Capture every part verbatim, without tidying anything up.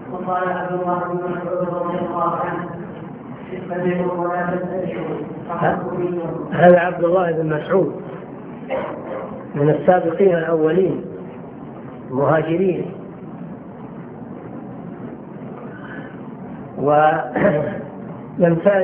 وقال عبد الله بن مسعود رضي الله عنه اتبعوا ولا تتبعوا. هذا عبد الله بن مسعود من السابقين الأولين المهاجرين، ويمتاز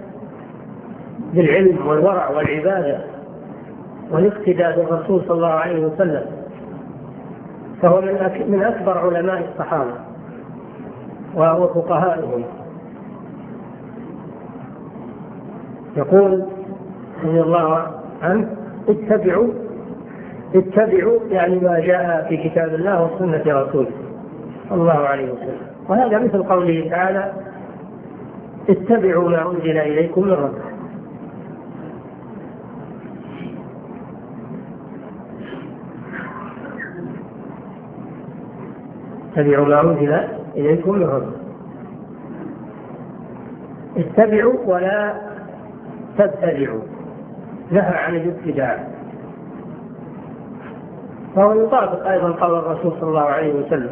بالعلم والورع والعبادة والاقتداء بالرسول صلى الله عليه وسلم، فهو من أكبر علماء الصحابة وفقهائهم. يقول رضي الله عنه اتبعوا اتبعوا يعني ما جاء في كتاب الله وسنة رسوله صلى الله عليه وسلم. وهذا مثل قوله تعالى اتبعوا ما أنزل إليكم من ربكم. اتبعوا ما أنزل إليكم من ربكم. اتبعوا ولا تبتدعوا، نهى عن الابتداع، فهو يطابق أيضا قول الرسول صلى الله عليه وسلم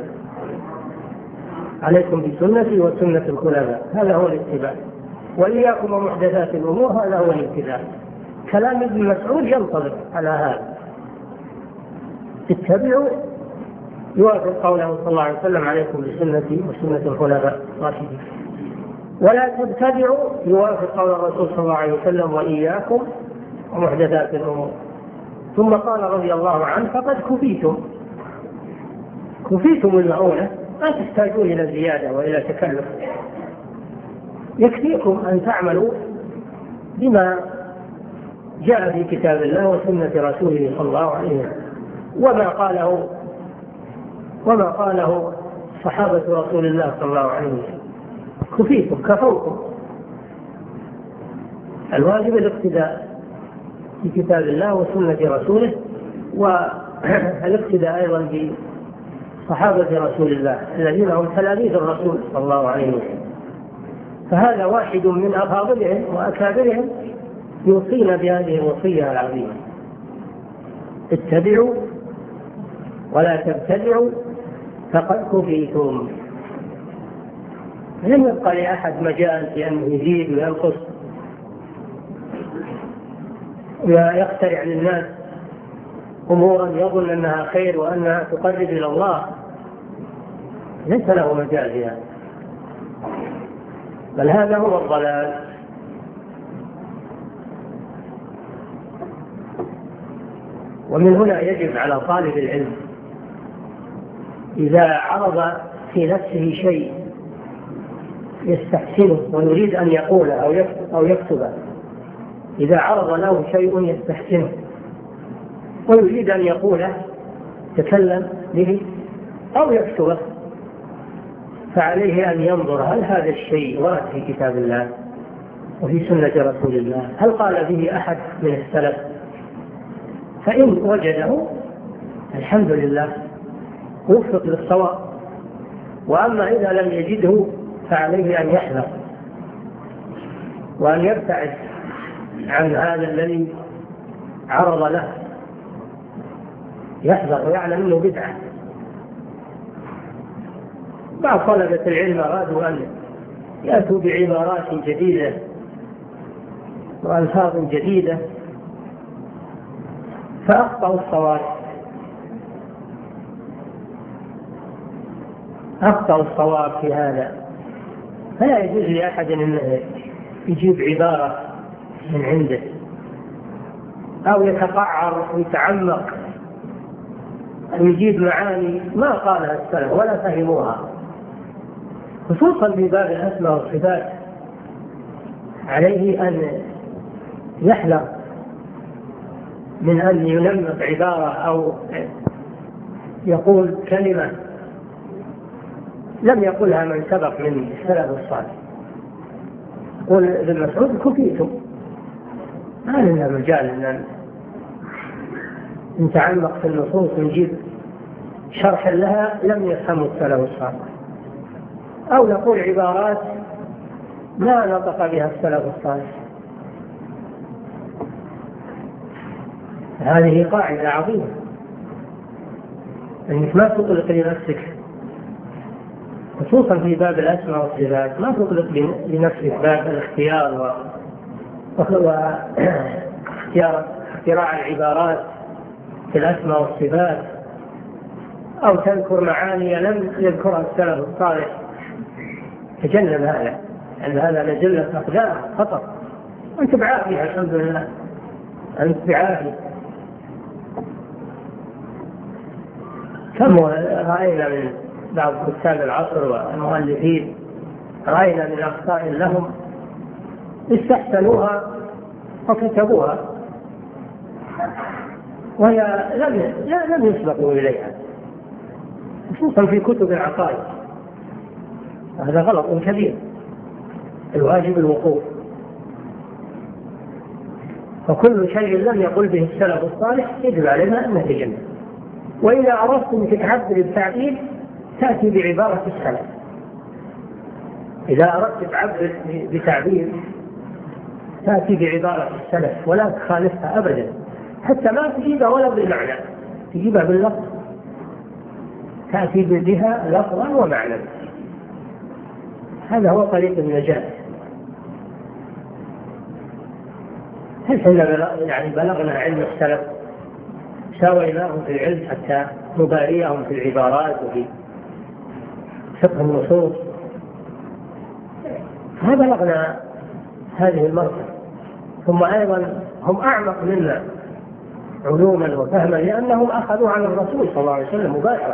عليكم بسنتي وسنة الخلفاء، هذا هو الاتباع. وإياكم ومحدثات الأمور، هذا هو الاتباع. كلام ابن مسعود ينطبق على هذا. اتبعوا يوافق قوله صلى الله عليه وسلم عليكم بسنتي وسنة الخلفاء الراشدين. ولا تبتدعوا يوافق قول الرسول صلى الله عليه وسلم وإياكم ومحدثات الأمور. ثم قال رضي الله عنه فقد كفيتم كفيتم المعونة، ما تحتاجون إلى زيادة وإلى تكلف، يكفيكم أن تعملوا بما جاء في كتاب الله وسنة رسوله صلى الله عليه وسلم، وما قاله وما قاله صحابة رسول الله صلى الله عليه وسلم. كفيتم، كفوكم. الواجب الاقتداء في كتاب الله وسنة رسوله، والاقتداء أيضا بصحابة رسول الله الذين هم تلاميذ الرسول صلى الله عليه وسلم. فهذا واحد من أفاضلهم وأكابرهم يوصينا بهذه الوصية العظيمة: اتبعوا ولا تبتدعوا فقد كفيتم. لم يبقى لأحد مجال في أن يزيد وينقص ويخترع للناس أمورا يظن أنها خير وأنها تقرب إلى الله، ليس له مجال فيها، بل هذا هو الضلال. ومن هنا يجب على طالب العلم إذا عرض في نفسه شيء يستحسنه ويريد أن يقوله أو يكتبه، إذا عرض له شيء يستحسنه ويريد أن يقوله تكلم به أو يكتبه، فعليه أن ينظر هل هذا الشيء ورد في كتاب الله وفي سنة رسول الله، هل قال به أحد من السلف؟ فإن وجده الحمد لله وفق للصواب، وأما إذا لم يجده فعليه أن يحذر وأن يبتعد عن هذا الذي عرض له، يحذر ويعلم أنه بدعة. بعض طلبة العلم أرادوا أن يأتوا بعبارات جديدة وألفاظ جديدة فأخطأوا الصواب أخطأوا الصواب في هذا. فلا يجوز لأحد أن يجيب عبارة من عنده أو يتقعر ويتعمق أن يجيب معاني ما قالها السلف ولا فهموها، خصوصا في باب الأسماء والصفات. عليه أن يحذر من أن ينمق عبارة أو يقول كلمة لم يقلها من سبق من السلف الصالح. يقول ابن مسعود كفيتم، ما لنا مجال أن نتعمق في النصوص ونجيب شرح لها لم يفهموا السلف الصالح، أو نقول عبارات ما نطق بها السلف الصالح. هذه قاعدة عظيمة، أنك ما تطلق لنفسك خصوصا في باب الأسماء والصفات ما تطلق لنفسك باب الاختيار واختيار اختراع العبارات في الأسماء والصفات، أو تذكر معاني لم يذكرها السلف الصالح. تجنب هذا، لأن هذا لجلة أقدام خطر. أنت بعافية الحمد لله، أنت بعافية. كم رأينا من بعض كتاب العصر والمؤلفين، رأينا من أخطاء لهم استحسنوها وكتبوها وهي لم لم يسبقوا إليها، خصوصا في كتب العقائد. هذا غلط كبير، الواجب الوقوف. فكل شيء لم يقل به السلف الصالح يجب علينا أن نتجنب. وإذا أردت أن تعبر التعبير تأتي بعبارة السلف. إذا أردت تعبر بتعبير تأتي بعبارة السلف ولا تخالفها أبدا، حتى ما تجيبها ولا بالمعنى، تجيبها باللفظ، تأتي بها لفظا ومعنى. هذا هو طريق النجاة. هل احنا يعني بلغنا علم السلف ساويناهم في العلم حتى نباريهم في العبارات وفي فقه النصوص؟ ما بلغنا هذه المرتبة. ثم أيضا هم أعمق منا علوما وفهما، لأنهم أخذوا عن الرسول صلى الله عليه وسلم مباشرة.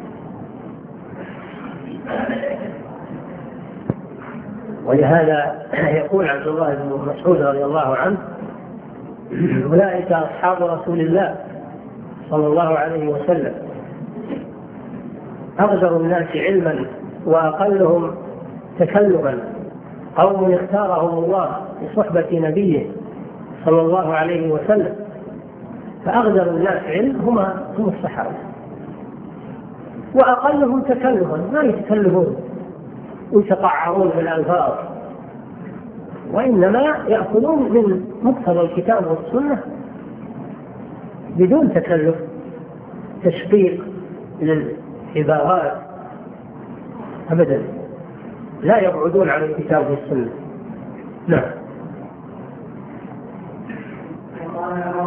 ولهذا يقول عبد الله بن مسعود رضي الله عنه: أولئك أصحاب رسول الله صلى الله عليه وسلم، أقدر الناس علما وأقلهم تكلما، قوم اختارهم الله لصحبة نبيه صلى الله عليه وسلم، فأقدر الناس علم هما هم الصحابة، وأقلهم تكلما، ما يتكلمون ويتقعرون بالألفاظ، وإنما يأخذون من مقتضى الكتاب والسنة بدون تكلف، تشقيق للعبارات أبدا، لا يبعدون عن الكتاب والسنة. نعم.